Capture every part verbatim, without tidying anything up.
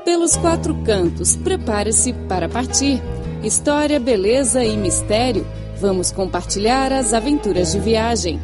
Pelos quatro cantos, prepare-se para partir. História, beleza e mistério. Vamos compartilhar as aventuras de viagem.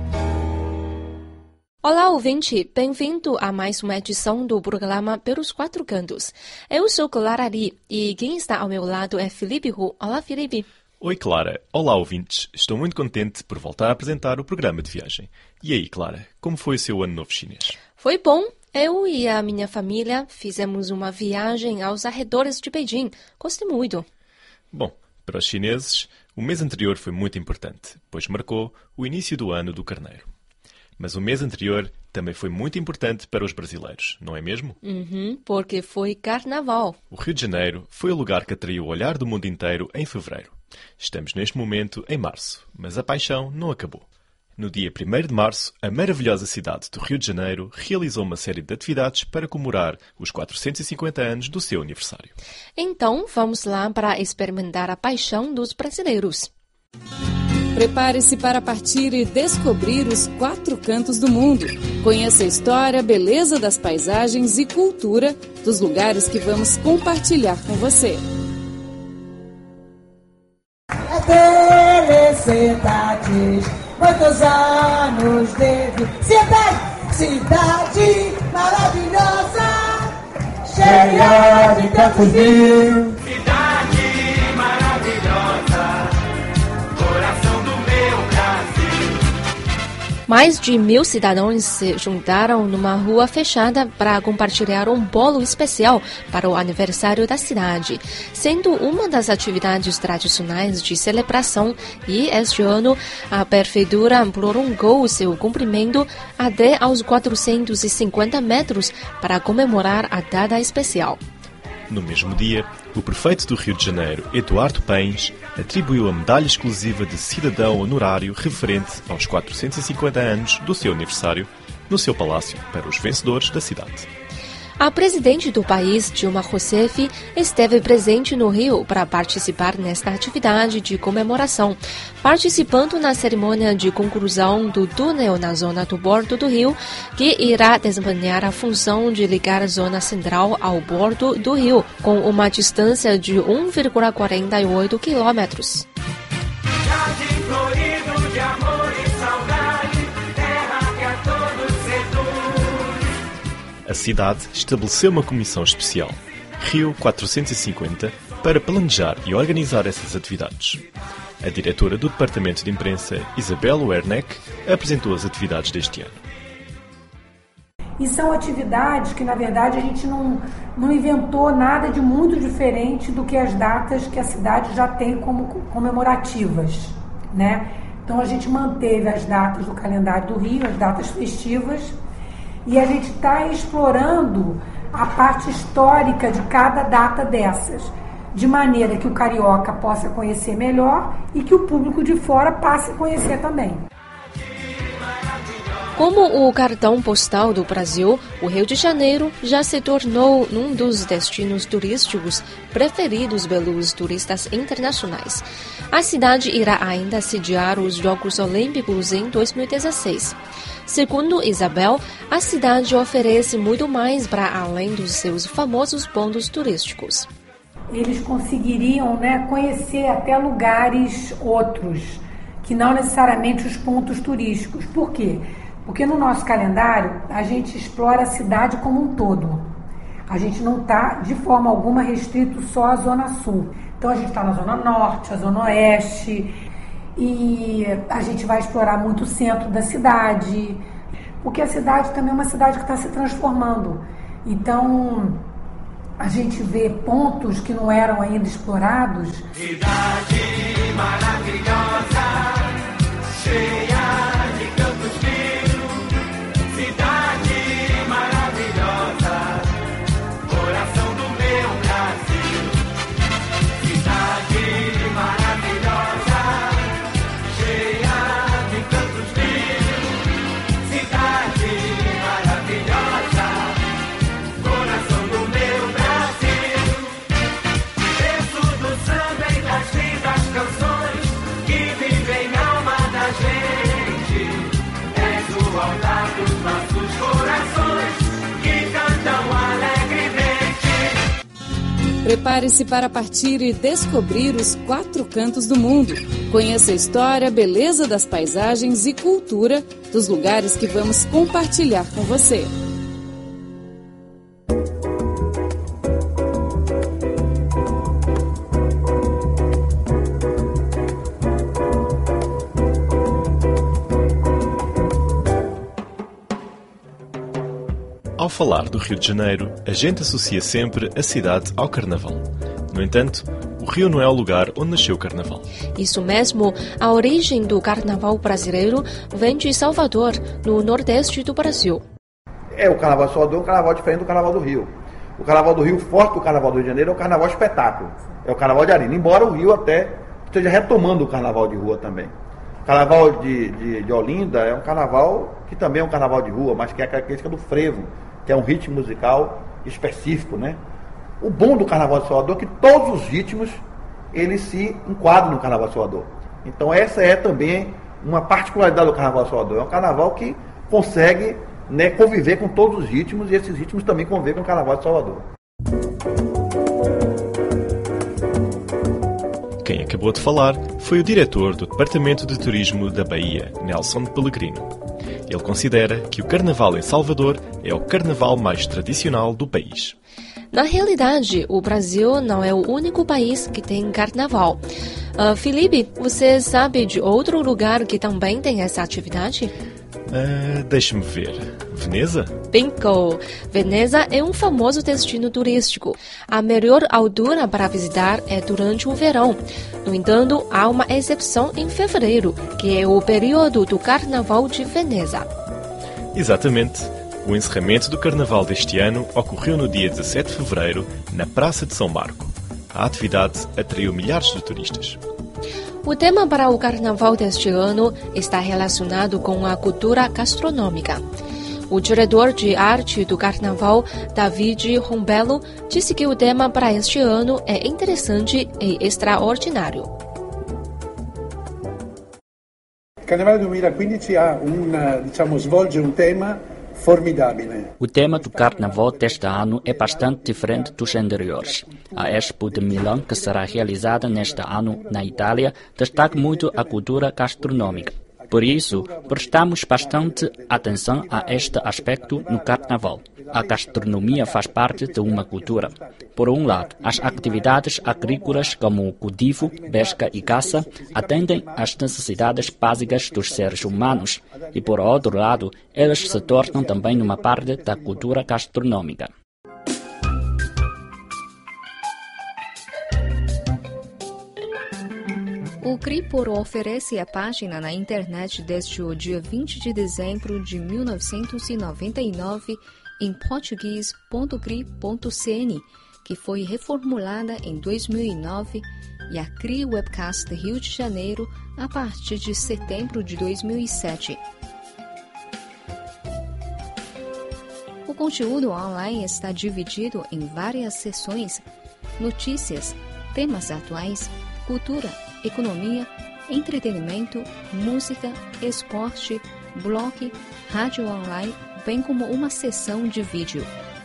Olá, ouvinte! Bem-vindo a mais uma edição do programa Pelos Quatro Cantos. Eu sou Clara Lee e quem está ao meu lado é Felipe Hu. Olá, Felipe! Oi, Clara. Olá, ouvintes. Estou muito contente por voltar a apresentar o programa de viagem. E aí, Clara, como foi o seu ano novo chinês? Foi bom. Eu e a minha família fizemos uma viagem aos arredores de Beijing. Gostei muito. Bom, para os chineses, o mês anterior foi muito importante, pois marcou o início do ano do carneiro. Mas o mês anterior também foi muito importante para os brasileiros, não é mesmo? Uhum, porque foi carnaval. O Rio de Janeiro foi o lugar que atraiu o olhar do mundo inteiro em fevereiro. Estamos neste momento em março, mas a paixão não acabou. No dia primeiro de março, a maravilhosa cidade do Rio de Janeiro realizou uma série de atividades para comemorar os quatrocentos e cinquenta anos do seu aniversário. Então, vamos lá para experimentar a paixão dos brasileiros. Prepare-se para partir e descobrir os quatro cantos do mundo. Conheça a história, beleza das paisagens e cultura dos lugares que vamos compartilhar com você. Felicidades, muitos anos de cidade, cidade maravilhosa, cheia de campos mil. Cidade maravilhosa, coração do meu Brasil. Mais de mil cidadãos se juntaram numa rua fechada para compartilhar um bolo especial para o aniversário da cidade, sendo uma das atividades tradicionais de celebração, e este ano a prefeitura prolongou seu comprimento até aos quatrocentos e cinquenta metros para comemorar a data especial. No mesmo dia, o prefeito do Rio de Janeiro, Eduardo Paes, atribuiu a medalha exclusiva de cidadão honorário referente aos quatrocentos e cinquenta anos do seu aniversário no seu palácio para os vencedores da cidade. A presidente do país, Dilma Rousseff, esteve presente no Rio para participar nesta atividade de comemoração, participando na cerimônia de conclusão do túnel na zona do Porto do Rio, que irá desempenhar a função de ligar a zona central ao Porto do Rio, com uma distância de um vírgula quarenta e oito quilômetros. Jardim florido de amor e saudade, terra que a todos seduz. A cidade estabeleceu uma comissão especial, Rio quatrocentos e cinquenta, para planejar e organizar essas atividades. A diretora do Departamento de Imprensa, Isabel Werneck, apresentou as atividades deste ano. E são atividades que, na verdade, a gente não, não inventou nada de muito diferente do que as datas que a cidade já tem como comemorativas, né? Então, a gente manteve as datas do calendário do Rio, as datas festivas, e a gente está explorando a parte histórica de cada data dessas, de maneira que o carioca possa conhecer melhor e que o público de fora passe a conhecer também. Como o cartão postal do Brasil, o Rio de Janeiro já se tornou um dos destinos turísticos preferidos pelos turistas internacionais. A cidade irá ainda sediar os Jogos Olímpicos em dois mil e dezesseis. Segundo Isabel, a cidade oferece muito mais para além dos seus famosos pontos turísticos. Eles conseguiriam, né, conhecer até lugares outros, que não necessariamente os pontos turísticos. Por quê? Porque no nosso calendário a gente explora a cidade como um todo. A gente não está de forma alguma restrito só à Zona Sul. Então a gente está na Zona Norte, a Zona Oeste, e a gente vai explorar muito o centro da cidade, porque a cidade também é uma cidade que está se transformando. Então a gente vê pontos que não eram ainda explorados. Cidade maravilhosa, cheia de campos mil. Cidade maravilhosa, coração do meu Brasil. Cidade maravilhosa, cheia de campos mil. Cidade maravilhosa, coração do meu Brasil. Berço do samba e das lindas canções que vivem na alma da gente. Prepare-se para partir e descobrir os quatro cantos do mundo. Conheça a história, beleza das paisagens e cultura dos lugares que vamos compartilhar com você. Ao falar do Rio de Janeiro, a gente associa sempre a cidade ao Carnaval. No entanto, o Rio não é o lugar onde nasceu o Carnaval. Isso mesmo, a origem do Carnaval brasileiro vem de Salvador, no nordeste do Brasil. É, o Carnaval de Salvador é um carnaval diferente do Carnaval do Rio. O Carnaval do Rio, forte do Carnaval do Rio de Janeiro, é o Carnaval espetáculo. É o Carnaval de arena, embora o Rio até esteja retomando o Carnaval de rua também. O Carnaval de, de, de Olinda é um carnaval que também é um carnaval de rua, mas que é a característica do frevo, que é um ritmo musical específico, né? O bom do Carnaval de Salvador é que todos os ritmos, eles se enquadram no Carnaval de Salvador. Então essa é também uma particularidade do Carnaval de Salvador. É um carnaval que consegue, né, conviver com todos os ritmos, e esses ritmos também convivem com o Carnaval de Salvador. Quem acabou de falar foi o diretor do Departamento de Turismo da Bahia, Nelson Pellegrino. Ele considera que o Carnaval em Salvador é o carnaval mais tradicional do país. Na realidade, o Brasil não é o único país que tem carnaval. Uh, Felipe, você sabe de outro lugar que também tem essa atividade? Uh, Deixe-me ver. Veneza? Bingo! Veneza é um famoso destino turístico. A melhor altura para visitar é durante o verão. No entanto, há uma exceção em fevereiro, que é o período do Carnaval de Veneza. Exatamente. O encerramento do Carnaval deste ano ocorreu no dia dezassete de fevereiro, na Praça de São Marco. A atividade atraiu milhares de turistas. O tema para o Carnaval deste ano está relacionado com a cultura gastronômica. O diretor de arte do Carnaval, David Rombello, disse que o tema para este ano é interessante e extraordinário. Il Carnevale duemilaquindici ha un, diciamo, svolge un tema formidabile. O tema do Carnaval deste ano é bastante diferente dos anteriores. A Expo de Milão, que será realizada neste ano na Itália, destaca muito a cultura gastronômica. Por isso, prestamos bastante atenção a este aspecto no Carnaval. A gastronomia faz parte de uma cultura. Por um lado, as atividades agrícolas como cultivo, pesca e caça atendem às necessidades básicas dos seres humanos e, por outro lado, elas se tornam também uma parte da cultura gastronômica. O Cripor oferece a página na internet desde o dia vinte de dezembro de mil novecentos e noventa e nove em português ponto cri ponto cn, que foi reformulada em dois mil e nove, e a C R I Webcast de Rio de Janeiro a partir de setembro de dois mil e sete. O conteúdo online está dividido em várias seções: notícias, temas atuais, cultura, economia, entretenimento, música, esporte, blog, rádio online, bem como uma seção de vídeo.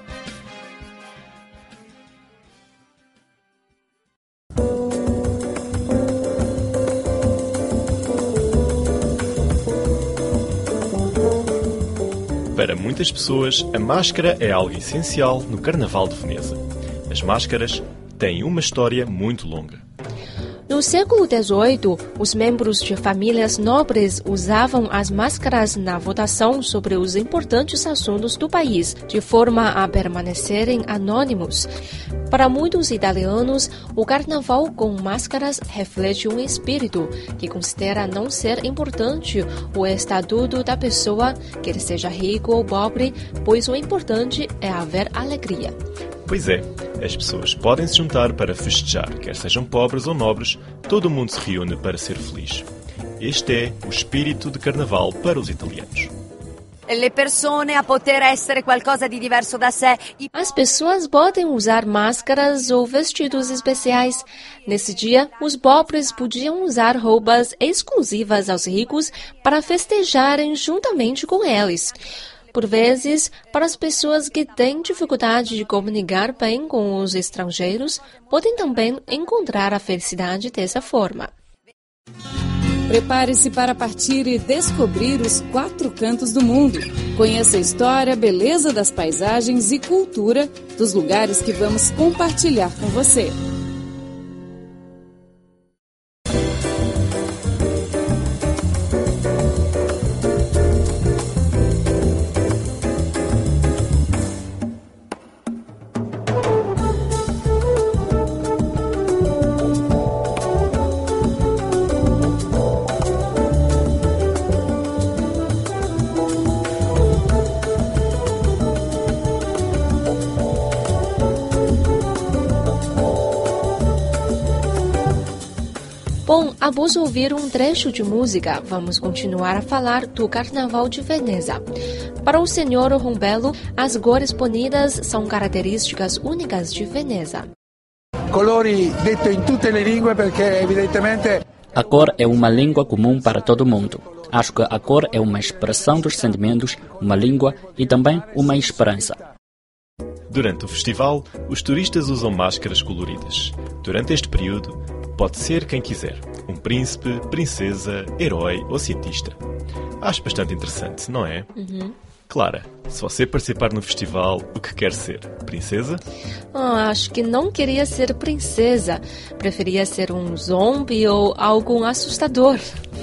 Para muitas pessoas, a máscara é algo essencial no Carnaval de Veneza. As máscaras têm uma história muito longa. No século dezoito, os membros de famílias nobres usavam as máscaras na votação sobre os importantes assuntos do país, de forma a permanecerem anônimos. Para muitos italianos, o carnaval com máscaras reflete um espírito que considera não ser importante o estatuto da pessoa, quer seja rico ou pobre, pois o importante é haver alegria. Pois é, as pessoas podem se juntar para festejar, quer sejam pobres ou nobres, todo mundo se reúne para ser feliz. Este é o espírito de carnaval para os italianos. Le persone a poter essere qualcosa di diverso da sé. As pessoas podem usar máscaras ou vestidos especiais. Nesse dia, os pobres podiam usar roupas exclusivas aos ricos para festejarem juntamente com eles. Por vezes, para as pessoas que têm dificuldade de comunicar bem com os estrangeiros, podem também encontrar a felicidade dessa forma. Prepare-se para partir e descobrir os quatro cantos do mundo. Conheça a história, beleza das paisagens e cultura dos lugares que vamos compartilhar com você. Bom, após ouvir um trecho de música, vamos continuar a falar do Carnaval de Veneza. Para o senhor Rombello, as cores bonitas são características únicas de Veneza. Colori detto in tutte le lingue perché evidentemente... A cor é uma língua comum para todo mundo. Acho que a cor é uma expressão dos sentimentos, uma língua e também uma esperança. Durante o festival, os turistas usam máscaras coloridas. Durante este período, pode ser quem quiser. Um príncipe, princesa, herói ou cientista. Acho bastante interessante, não é? Uhum. Clara, se você participar no festival, o que quer ser? Princesa? Oh, acho que não queria ser princesa. Preferia ser um zombie ou algo assustador.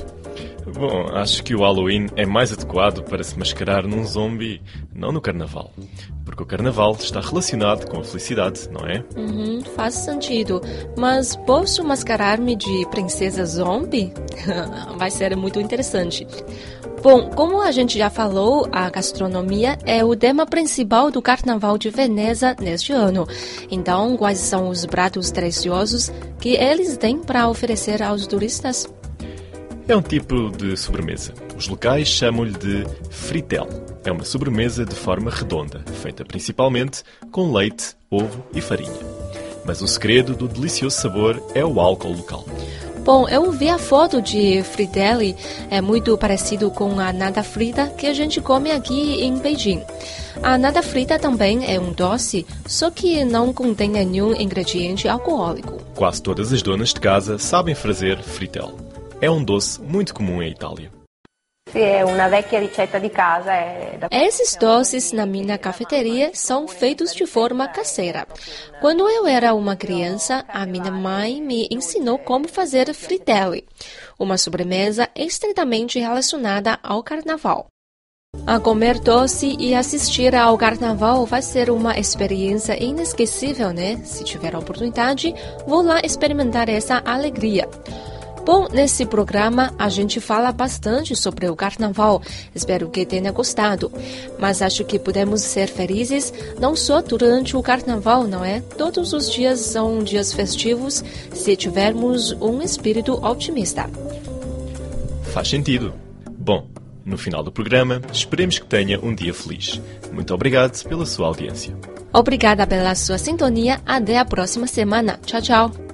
Bom, acho que o Halloween é mais adequado para se mascarar num zombie, não no Carnaval. Porque o Carnaval está relacionado com a felicidade, não é? Uhum, faz sentido. Mas posso mascarar-me de princesa zombie? Vai ser muito interessante. Bom, como a gente já falou, a gastronomia é o tema principal do Carnaval de Veneza neste ano. Então, quais são os pratos deliciosos que eles têm para oferecer aos turistas? É um tipo de sobremesa. Os locais chamam-lhe de fritel. É uma sobremesa de forma redonda, feita principalmente com leite, ovo e farinha. Mas o segredo do delicioso sabor é o álcool local. Bom, eu vi a foto de fritelli, é muito parecido com a nata frita que a gente come aqui em Beijing. A nata frita também é um doce, só que não contém nenhum ingrediente alcoólico. Quase todas as donas de casa sabem fazer fritel. É um doce muito comum em Itália. É uma vecchia ricetta de casa. É... Esses doces na minha cafeteria são feitos de forma caseira. Quando eu era uma criança, a minha mãe me ensinou como fazer fritelli, uma sobremesa estritamente relacionada ao carnaval. A comer doce e assistir ao carnaval vai ser uma experiência inesquecível, né? Se tiver a oportunidade, vou lá experimentar essa alegria. Bom, nesse programa a gente fala bastante sobre o carnaval. Espero que tenha gostado. Mas acho que podemos ser felizes não só durante o carnaval, não é? Todos os dias são dias festivos se tivermos um espírito otimista. Faz sentido. Bom, no final do programa, esperemos que tenha um dia feliz. Muito obrigado pela sua audiência. Obrigada pela sua sintonia. Até a próxima semana. Tchau, tchau.